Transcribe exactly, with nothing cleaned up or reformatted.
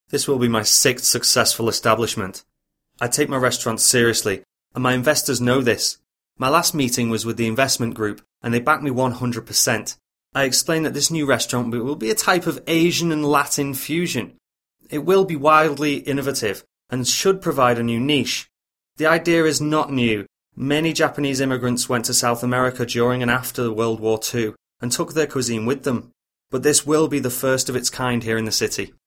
This will be my sixth successful establishment. I take my restaurant seriously, and my investors know this. My last meeting was with the investment group, and they backed me one hundred percent. I explained that this new restaurant will be a type of Asian and Latin fusion. It will be wildly innovative and should provide a new niche. The idea is not new. Many Japanese immigrants went to South America during and after World War Two and took their cuisine with them. But this will be the first of its kind here in the city.